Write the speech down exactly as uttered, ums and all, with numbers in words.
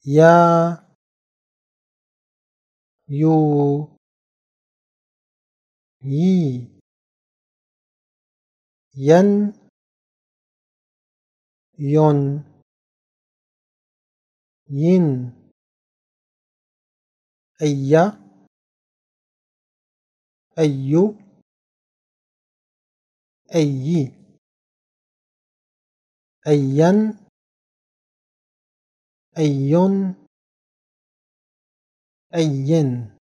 يا يو يي ين يون ين أي أيو أي أين أيون أين